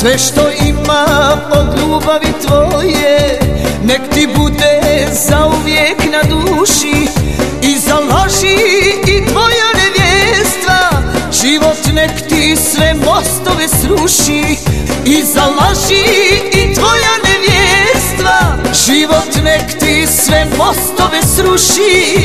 Sve što imam od ljubavi tvoje, nek ti bude zauvijek na duši. I za laži i tvoja nevjestva, život nek ti sve mostove sruši. I za laži i tvoja nevjestva, život nek ti sve mostove sruši.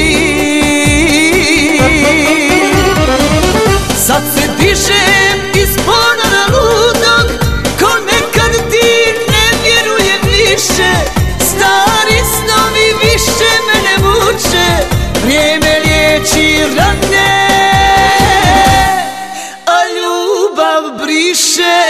Sad se dižem iz ponora ludog, ko nekad ti ne vjerujem više. Stari snovi više me ne muče, vrijeme liječi rane, a ljubav briše.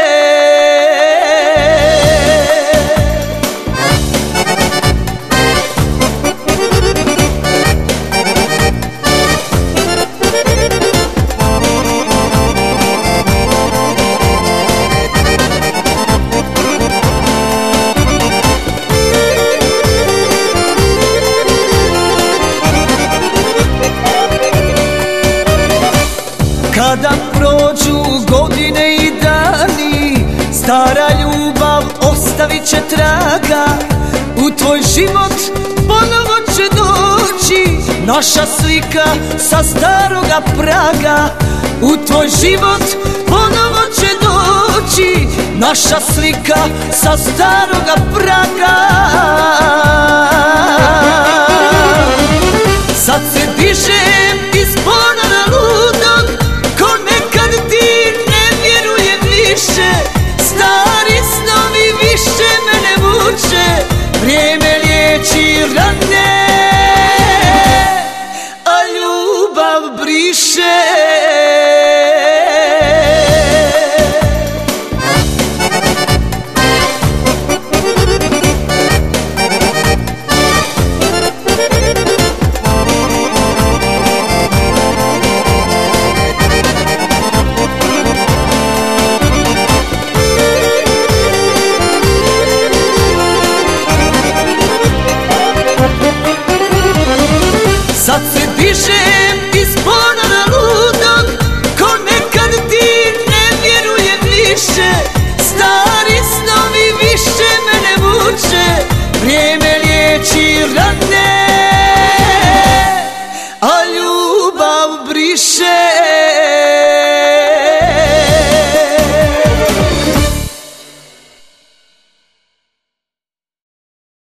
Kada prođu godine i dani, stara ljubav ostavit će traga. U tvoj život ponovo će doći naša slika sa staroga praga. U tvoj život ponovo će doći naša slika sa staroga praga. Sad se dižem iz ponora ludog, ko nekad ti ne vjerujem više. Stari snovi više me ne muče, vrijeme liječi rane, a ljubav briše. Sad se dižem iz ponora ludog, ko nekad ti ne vjerujem više. Stari snovi više me ne muče, vrijeme liječi rane, a ljubav briše.